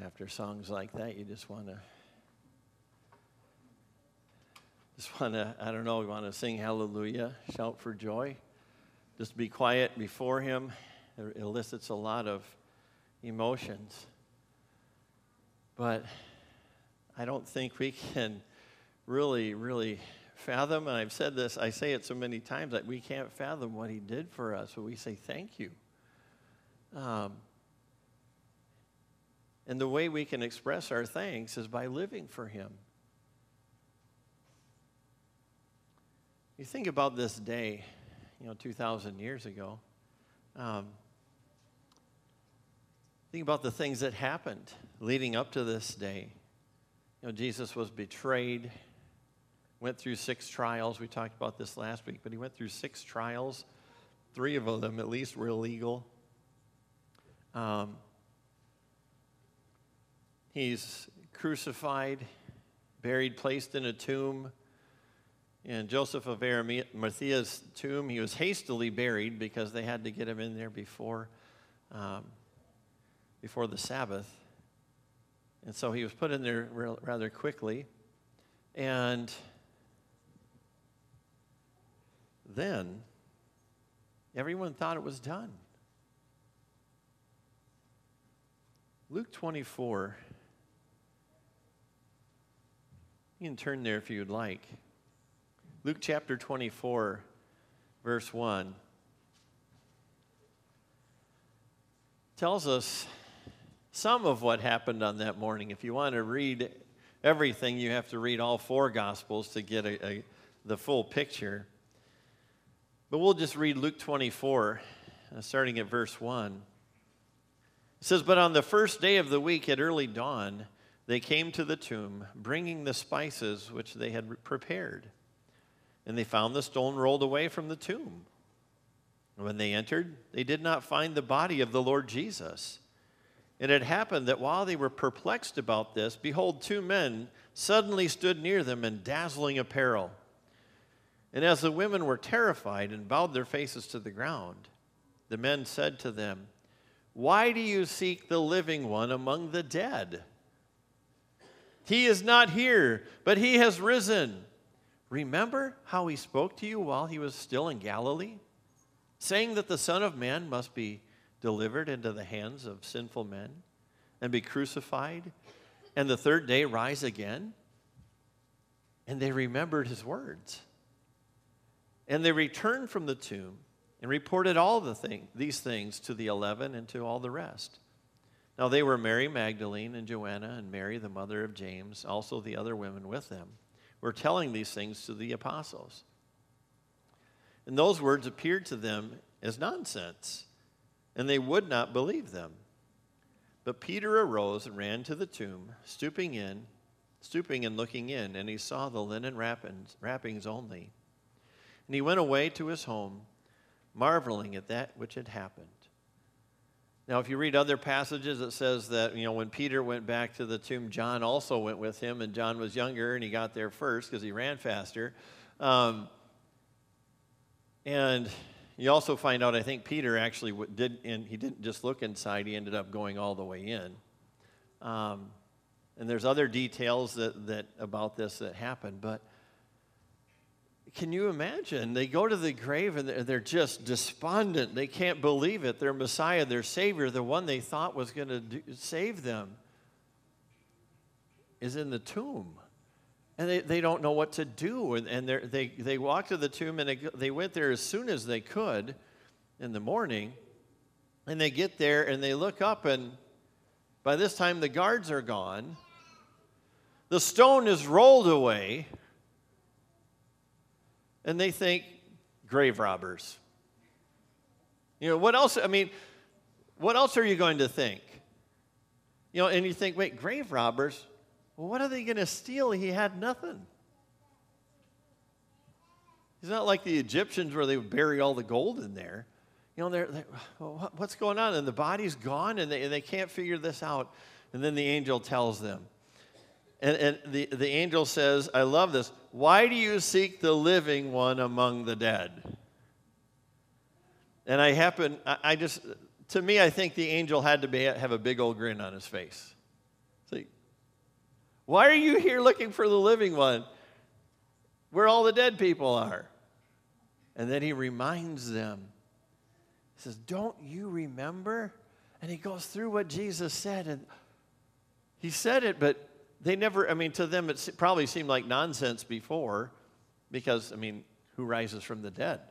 After songs like that, you just want to, I don't know, you want to sing hallelujah, shout for joy. Just be quiet before him. It elicits a lot of emotions. But I don't think we can really fathom, and I've said this, I say it so many times, that we can't fathom what he did for us, but we say thank you. And the way we can express our thanks is by living for him. You think about this day, 2,000 years ago. Think about the things that happened leading up to this day. Jesus was betrayed, went through 6 trials. We talked about this last week, but he went through 6 trials. 3 of them, at least, were illegal. He's crucified, buried, placed in a tomb. In Joseph of Arimathea's tomb, he was hastily buried because they had to get him in there before the Sabbath. And so he was put in there rather quickly. And then everyone thought it was done. Luke 24. You can turn there if you'd like. Luke chapter 24, verse 1, tells us some of what happened on that morning. If you want to read everything, you have to read all 4 Gospels to get the full picture. But we'll just read Luke 24, starting at verse 1. It says, "But on the first day of the week at early dawn, they came to the tomb, bringing the spices which they had prepared. And they found the stone rolled away from the tomb. When they entered, they did not find the body of the Lord Jesus. And it happened that while they were perplexed about this, behold, 2 men suddenly stood near them in dazzling apparel. And as the women were terrified and bowed their faces to the ground, the men said to them, 'Why do you seek the living one among the dead? He is not here, but he has risen. Remember how he spoke to you while he was still in Galilee, saying that the Son of Man must be delivered into the hands of sinful men and be crucified, and the 3rd day rise again?' And they remembered his words. And they returned from the tomb and reported all these things to the 11 and to all the rest. Now they were Mary Magdalene and Joanna and Mary, the mother of James, also the other women with them, were telling these things to the apostles. And those words appeared to them as nonsense, and they would not believe them. But Peter arose and ran to the tomb, stooping and looking in, and he saw the linen wrappings only. And he went away to his home, marveling at that which had happened. Now, if you read other passages, it says that, when Peter went back to the tomb, John also went with him, and John was younger, and he got there first because he ran faster. And you also find out, I think Peter actually and he didn't just look inside, he ended up going all the way in. And there's other details that about this that happened, but can you imagine? They go to the grave and they're just despondent. They can't believe it. Their Messiah, their Savior, the one they thought was going to save them, is in the tomb. And they don't know what to do. And they walk to the tomb, and they went there as soon as they could in the morning. And they get there, and they look up, and by this time the guards are gone. The stone is rolled away. And they think, grave robbers. What else? What else are you going to think? And you think, wait, grave robbers? Well, what are they going to steal? He had nothing. It's not like the Egyptians where they would bury all the gold in there. What's going on? And the body's gone, and they can't figure this out. And then the angel tells them. And the angel says, I love this, "Why do you seek the living one among the dead?" And to me, I think the angel had to have a big old grin on his face. See, why are you here looking for the living one where all the dead people are? And then he reminds them. He says, don't you remember? And he goes through what Jesus said. And he said it, but they never, to them it probably seemed like nonsense before because, who rises from the dead?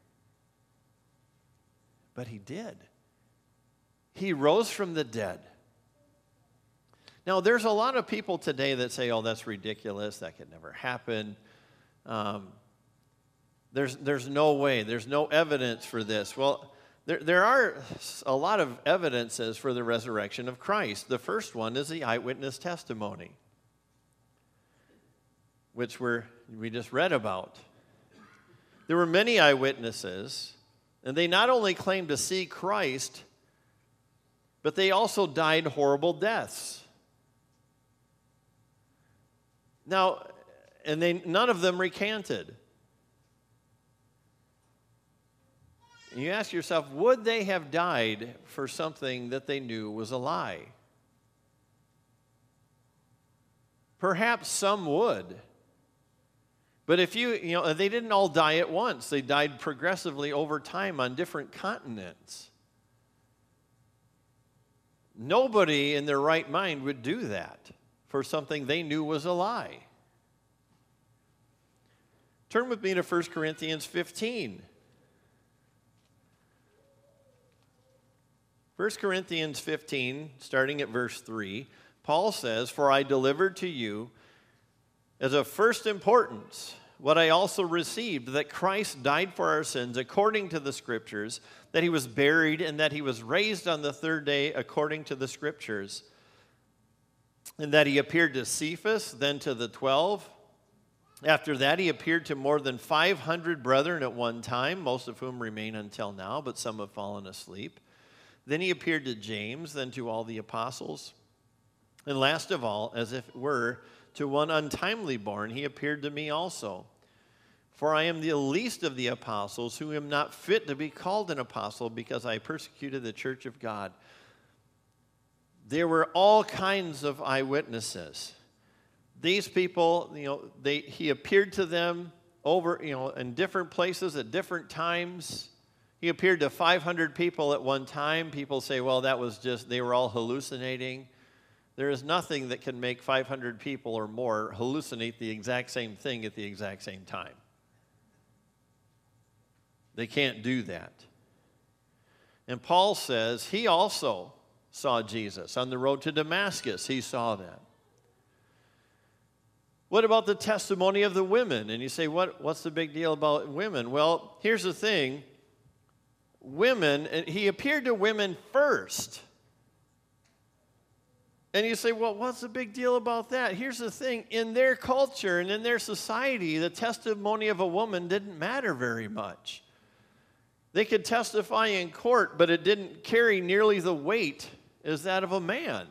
But he did. He rose from the dead. Now, there's a lot of people today that say, oh, that's ridiculous. That could never happen. There's no way. There's no evidence for this. Well, there are a lot of evidences for the resurrection of Christ. The first one is the eyewitness testimony, which we just read about. There were many eyewitnesses, and they not only claimed to see Christ, but they also died horrible deaths. Now, and none of them recanted. And you ask yourself, would they have died for something that they knew was a lie? Perhaps some would. But if they didn't all die at once. They died progressively over time on different continents. Nobody in their right mind would do that for something they knew was a lie. Turn with me to 1 Corinthians 15. 1 Corinthians 15, starting at verse 3, Paul says, "For I delivered to you as of first importance what I also received, that Christ died for our sins according to the Scriptures, that he was buried, and that he was raised on the third day according to the Scriptures, and that he appeared to Cephas, then to the 12. After that, he appeared to more than 500 brethren at one time, most of whom remain until now, but some have fallen asleep. Then he appeared to James, then to all the apostles. And last of all, as if it were, to one untimely born, he appeared to me also. For I am the least of the apostles, who am not fit to be called an apostle, because I persecuted the church of God." There were all kinds of eyewitnesses. These people, he appeared to them over, in different places at different times. He appeared to 500 people at one time. People say, well, that was just, they were all hallucinating. There is nothing that can make 500 people or more hallucinate the exact same thing at the exact same time. They can't do that. And Paul says he also saw Jesus. On the road to Damascus, he saw that. What about the testimony of the women? And you say, what's the big deal about women? Well, here's the thing. Women, he appeared to women first. And you say, well, what's the big deal about that? Here's the thing. In their culture and in their society, the testimony of a woman didn't matter very much. They could testify in court, but it didn't carry nearly the weight as that of a man.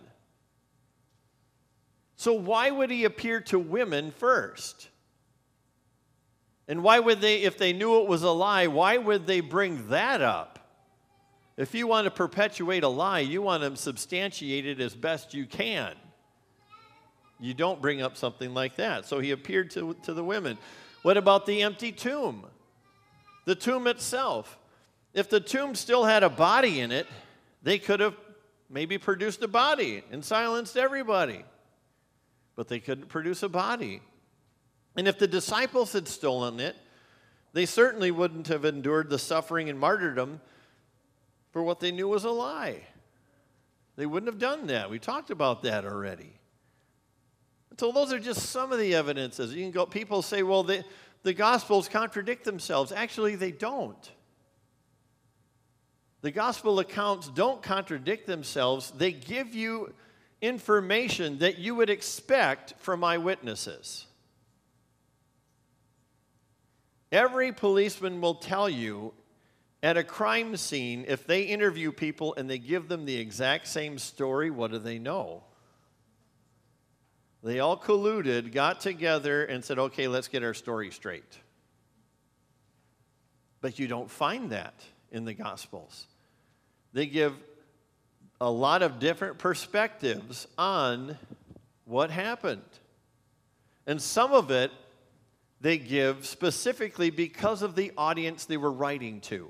So why would he appear to women first? And why would they, if they knew it was a lie, why would they bring that up? If you want to perpetuate a lie, you want to substantiate it as best you can. You don't bring up something like that. So he appeared to the women. What about the empty tomb? The tomb itself. If the tomb still had a body in it, they could have maybe produced a body and silenced everybody. But they couldn't produce a body. And if the disciples had stolen it, they certainly wouldn't have endured the suffering and martyrdom for what they knew was a lie. They wouldn't have done that. We talked about that already. So those are just some of the evidences. You can go. People say, well, the Gospels contradict themselves. Actually, they don't. The Gospel accounts don't contradict themselves. They give you information that you would expect from eyewitnesses. Every policeman will tell you at a crime scene, if they interview people and they give them the exact same story, what do they know? They all colluded, got together, and said, okay, let's get our story straight. But you don't find that in the Gospels. They give a lot of different perspectives on what happened. And some of it they give specifically because of the audience they were writing to.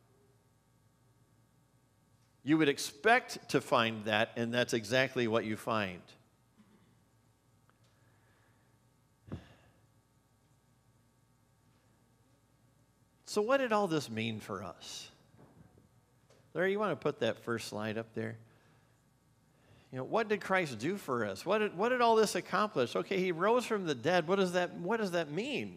You would expect to find that, and that's exactly what you find. So what did all this mean for us? Larry, you want to put that first slide up there? You know, what did Christ do for us? What did all this accomplish? Okay, he rose from the dead. What does that mean?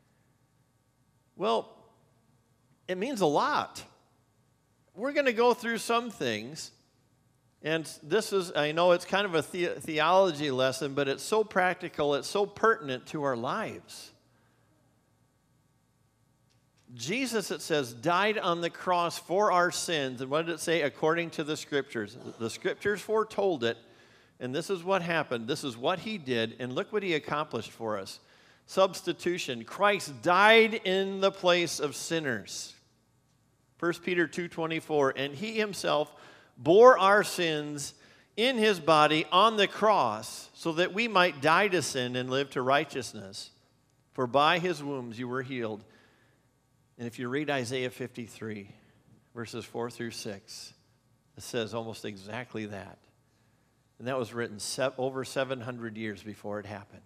Well, it means a lot. We're going to go through some things, and this is, I know it's kind of a theology lesson, but it's so practical, it's so pertinent to our lives. Jesus, it says, died on the cross for our sins. And what did it say? According to the Scriptures. The Scriptures foretold it, and this is what happened. This is what he did, and look what he accomplished for us. Substitution. Christ died in the place of sinners. 1 Peter 2:24, and he himself bore our sins in his body on the cross so that we might die to sin and live to righteousness. For by his wounds you were healed. And if you read Isaiah 53, verses 4 through 6, it says almost exactly that. And that was written over 700 years before it happened.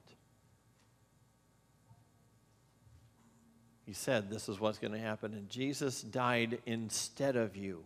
He said this is what's going to happen, and Jesus died instead of you.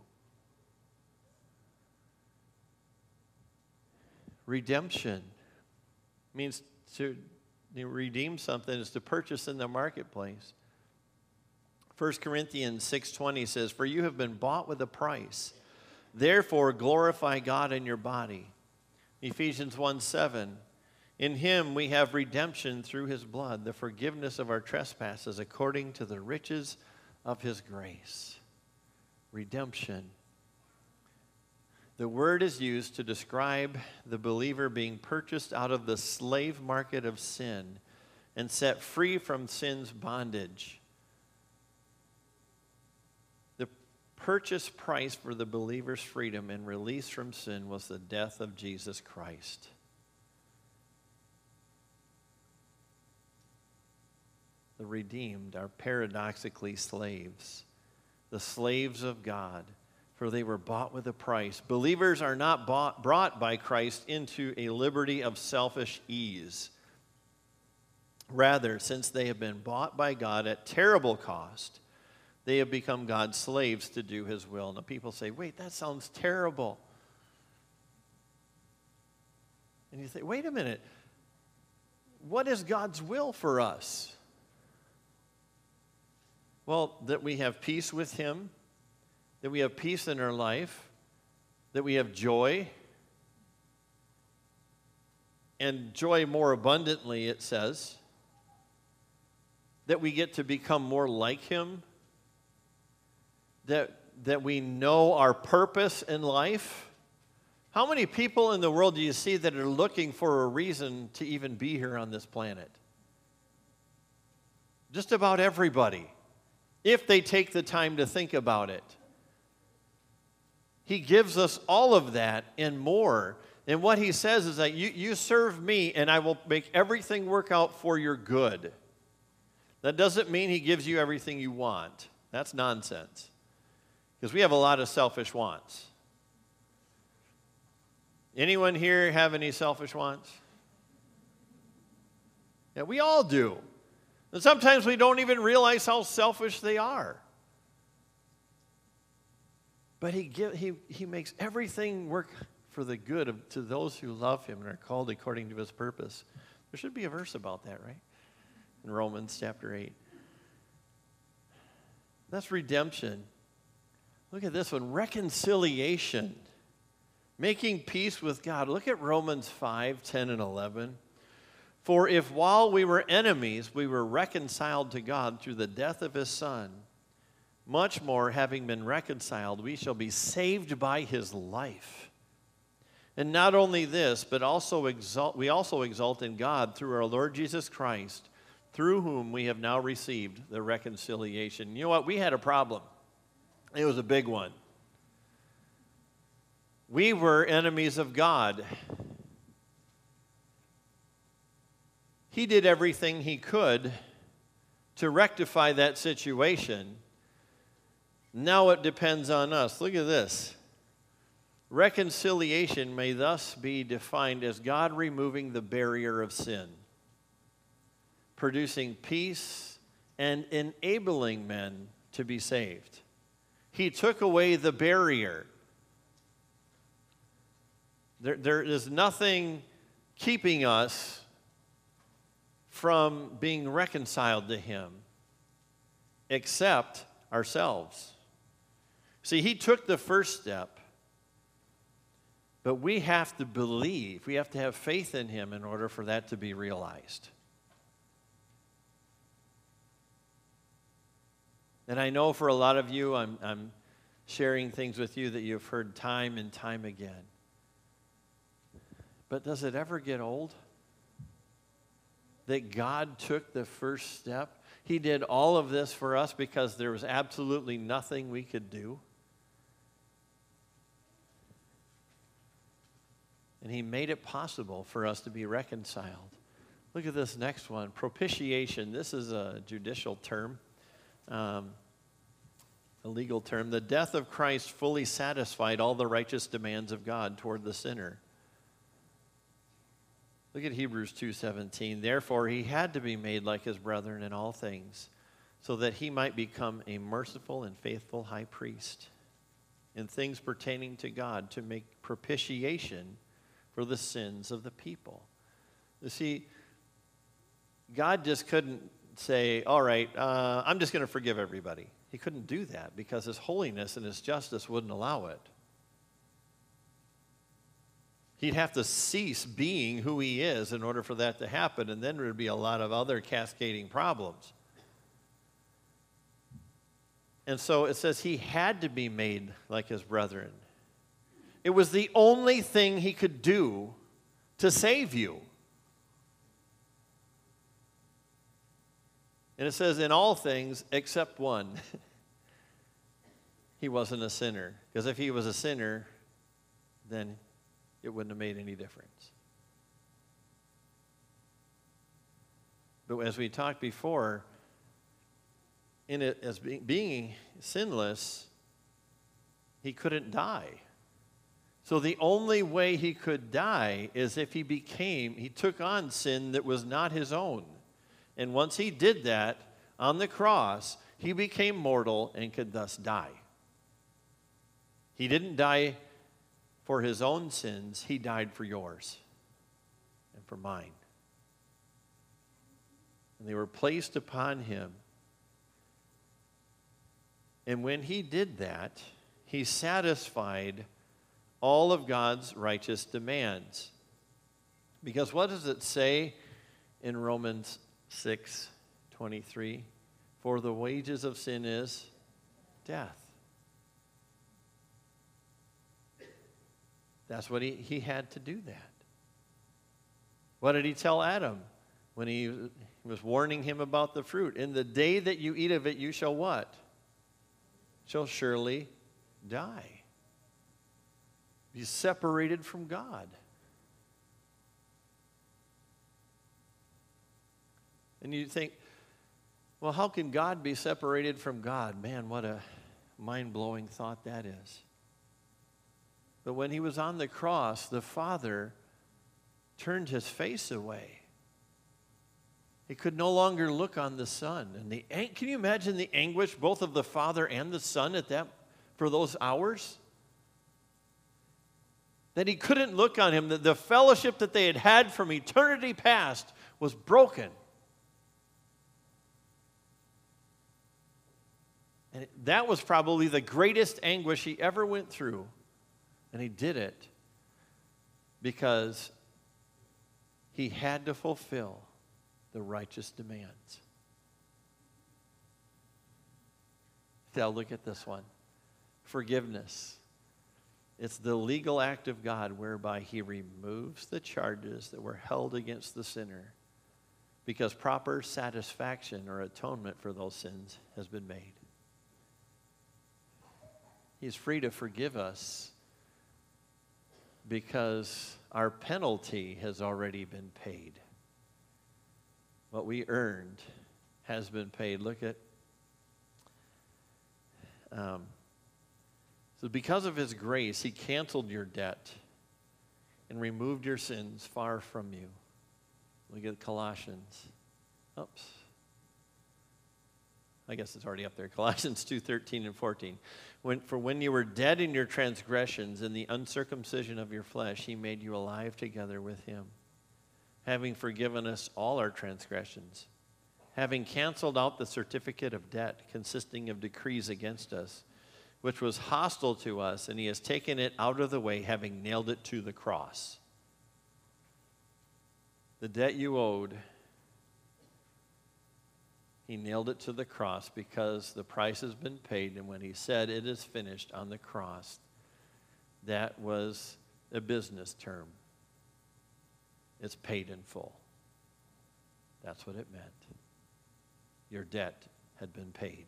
Redemption means to redeem something is to purchase in the marketplace. 1 Corinthians 6:20 says, for you have been bought with a price. Therefore, glorify God in your body. Ephesians 1:7, in him we have redemption through his blood, the forgiveness of our trespasses according to the riches of his grace. Redemption. The word is used to describe the believer being purchased out of the slave market of sin and set free from sin's bondage. The purchase price for the believer's freedom and release from sin was the death of Jesus Christ. The redeemed are paradoxically slaves, the slaves of God, for they were bought with a price. Believers are not brought by Christ into a liberty of selfish ease. Rather, since they have been bought by God at terrible cost, they have become God's slaves to do his will. Now people say, wait, that sounds terrible. And you think, wait a minute. What is God's will for us? Well, that we have peace with him, that we have peace in our life, that we have joy, and joy more abundantly, it says, that we get to become more like him, that we know our purpose in life. How many people in the world do you see that are looking for a reason to even be here on this planet? Just about everybody, if they take the time to think about it. He gives us all of that and more. And what he says is that you serve me and I will make everything work out for your good. That doesn't mean he gives you everything you want. That's nonsense. Because we have a lot of selfish wants. Anyone here have any selfish wants? Yeah, we all do. And sometimes we don't even realize how selfish they are. But he makes everything work for the good to those who love him and are called according to his purpose. There should be a verse about that, right? In Romans chapter 8. That's redemption. Look at this one, reconciliation. Making peace with God. Look at Romans 5:10 and 11. For if while we were enemies, we were reconciled to God through the death of his Son, much more, having been reconciled, we shall be saved by his life. And not only this, but we also exult in God through our Lord Jesus Christ, through whom we have now received the reconciliation. You know what? We had a problem. It was a big one. We were enemies of God. He did everything he could to rectify that situation. Now it depends on us. Look at this. Reconciliation may thus be defined as God removing the barrier of sin, producing peace and enabling men to be saved. He took away the barrier. There is nothing keeping us from being reconciled to Him except ourselves. See, He took the first step, but we have to believe, we have to have faith in Him in order for that to be realized. And I know for a lot of you, I'm sharing things with you that you've heard time and time again. But does it ever get old? That God took the first step. He did all of this for us because there was absolutely nothing we could do. And He made it possible for us to be reconciled. Look at this next one, propitiation. This is a judicial term, a legal term. The death of Christ fully satisfied all the righteous demands of God toward the sinner. Look at Hebrews 2:17. Therefore, He had to be made like His brethren in all things, so that He might become a merciful and faithful high priest in things pertaining to God, to make propitiation for the sins of the people. You see, God just couldn't say, all right, I'm just going to forgive everybody. He couldn't do that because His holiness and His justice wouldn't allow it. He'd have to cease being who He is in order for that to happen, and then there would be a lot of other cascading problems. And so it says He had to be made like His brethren. It was the only thing He could do to save you. And it says in all things except one. He wasn't a sinner. Because if He was a sinner, then it wouldn't have made any difference. But as we talked before, in it as being sinless, He couldn't die. So the only way He could die is if He took on sin that was not His own. And once He did that on the cross, He became mortal and could thus die. He didn't die for His own sins. He died for yours and for mine. And they were placed upon Him. And when He did that, He satisfied all of God's righteous demands. Because what does it say in Romans 6:23? For the wages of sin is death. That's what he had to do that. What did He tell Adam when He was warning him about the fruit? In the day that you eat of it, you shall what? Shall surely die. Be separated from God. And you think, well, how can God be separated from God? Man, what a mind-blowing thought that is. But when He was on the cross, the Father turned His face away. He could no longer look on the Son. And can you imagine the anguish both of the Father and the Son for those hours? That He couldn't look on Him. The fellowship that they had had from eternity past was broken. And that was probably the greatest anguish He ever went through. And He did it because He had to fulfill the righteous demands. Now look at this one. Forgiveness. It's the legal act of God whereby He removes the charges that were held against the sinner because proper satisfaction or atonement for those sins has been made. He's free to forgive us because our penalty has already been paid. what we earned has been paid. Look at, so because of his grace, he canceled your debt and removed your sins far from you. Look at Colossians. Oops. I guess it's already up there. Colossians 2:13 and 14. For when you were dead in your transgressions, in the uncircumcision of your flesh, he made you alive together with him, having forgiven us all our transgressions, having canceled out the certificate of debt consisting of decrees against us, which was hostile to us, and he has taken it out of the way, having nailed it to the cross. The debt you owed, he nailed it to the cross because the price has been paid. And when he said it is finished on the cross, that was a business term. It's paid in full. That's what it meant. Your debt had been paid.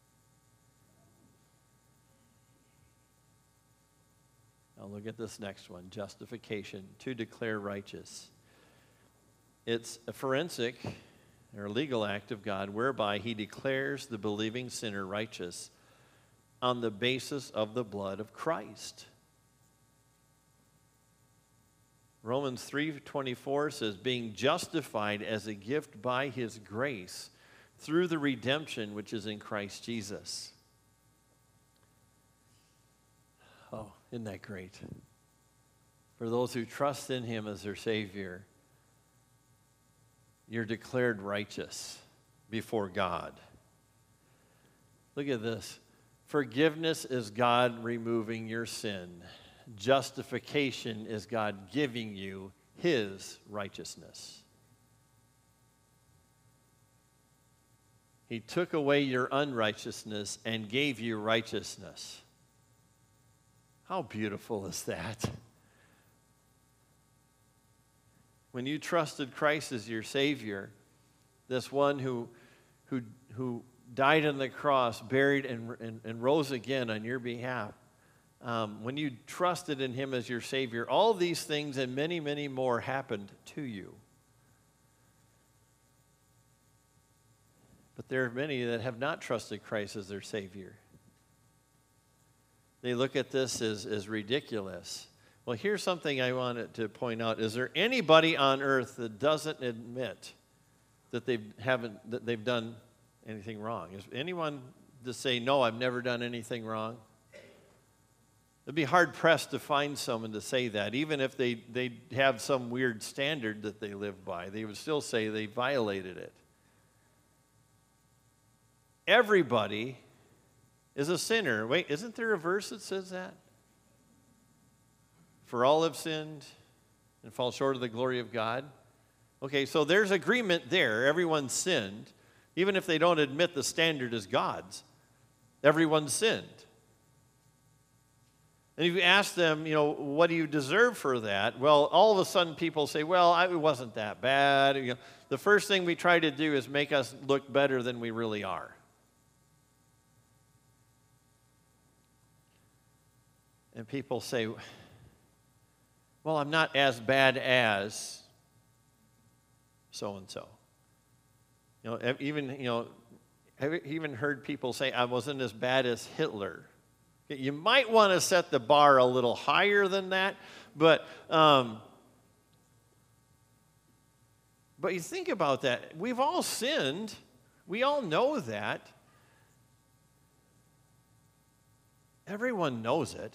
Now look at this next one, justification, to declare righteous. It's a forensic or legal act of God whereby he declares the believing sinner righteous on the basis of the blood of Christ. Romans 3:24 says, being justified as a gift by his grace through the redemption which is in Christ Jesus. Oh, isn't that great? For those who trust in him as their Savior, you're declared righteous before God. Look at this. Forgiveness is God removing your sin. Justification is God giving you his righteousness. He took away your unrighteousness and gave you righteousness. How beautiful is that? When you trusted Christ as your Savior, this one who died on the cross, buried and rose again on your behalf, when you trusted in him as your Savior, all these things and many, many more happened to you. But there are many that have not trusted Christ as their Savior. They look at this as ridiculous. Well, here's something I wanted to point out. Is there anybody on earth that doesn't admit that they've done anything wrong? Is anyone to say, no, I've never done anything wrong? It'd be hard-pressed to find someone to say that. Even if they have some weird standard that they live by, they would still say they violated it. Everybody is a sinner. Wait, isn't there a verse that says that? For all have sinned and fall short of the glory of God. Okay, so there's agreement there. Everyone sinned. Even if they don't admit the standard is God's, everyone sinned. And if you ask them, what do you deserve for that? Well, all of a sudden people say, well, it wasn't that bad. The first thing we try to do is make us look better than we really are. And people say, well, I'm not as bad as so-and-so. Have you even heard people say, I wasn't as bad as Hitler? You might want to set the bar a little higher than that, but you think about that. We've all sinned. We all know that. Everyone knows it.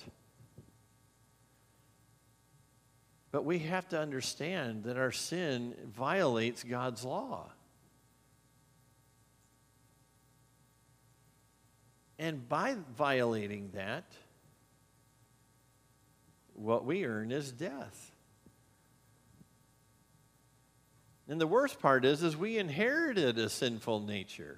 But we have to understand that our sin violates God's law. And by violating that, what we earn is death. And the worst part is we inherited a sinful nature.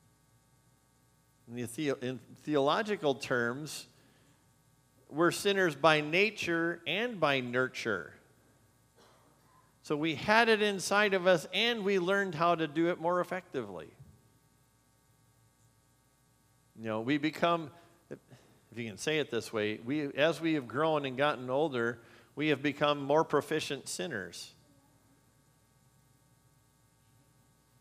In theological terms, we're sinners by nature and by nurture. So we had it inside of us, and we learned how to do it more effectively. We become, if you can say it this way, as we have grown and gotten older, we have become more proficient sinners.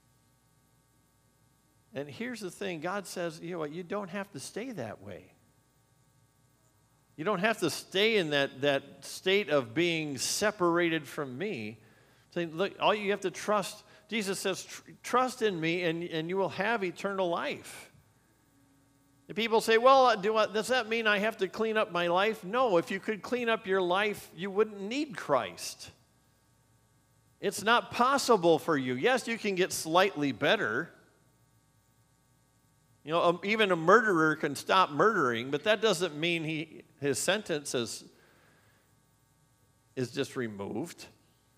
And here's the thing, God says, you know what, you don't have to stay that way. You don't have to stay in that state of being separated from me. Saying, look, all you have to trust, Jesus says, trust in me and you will have eternal life. And people say, well, does that mean I have to clean up my life? No, if you could clean up your life, you wouldn't need Christ. It's not possible for you. Yes, you can get slightly better. You know, even a murderer can stop murdering, but that doesn't mean his sentence is just removed.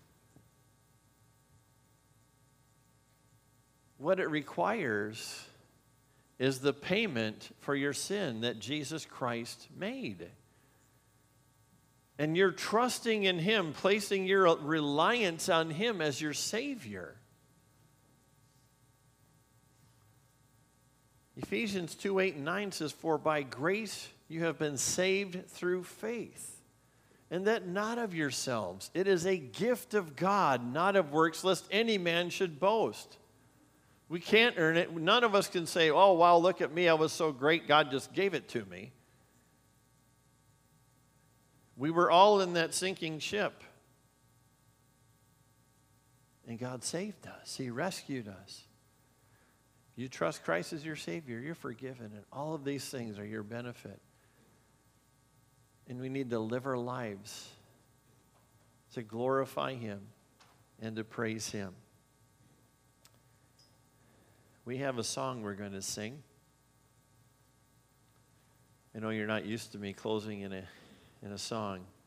What it requires is the payment for your sin that Jesus Christ made. And you're trusting in Him, placing your reliance on Him as your Savior. Ephesians 2:8-9 says, "For by grace you have been saved through faith, and that not of yourselves. It is a gift of God, not of works, lest any man should boast." We can't earn it. None of us can say, oh, wow, look at me, I was so great, God just gave it to me. We were all in that sinking ship. And God saved us. He rescued us. You trust Christ as your Savior, you're forgiven, and all of these things are your benefit. And we need to live our lives to glorify Him and to praise Him. We have a song we're going to sing. I know you're not used to me closing in a song.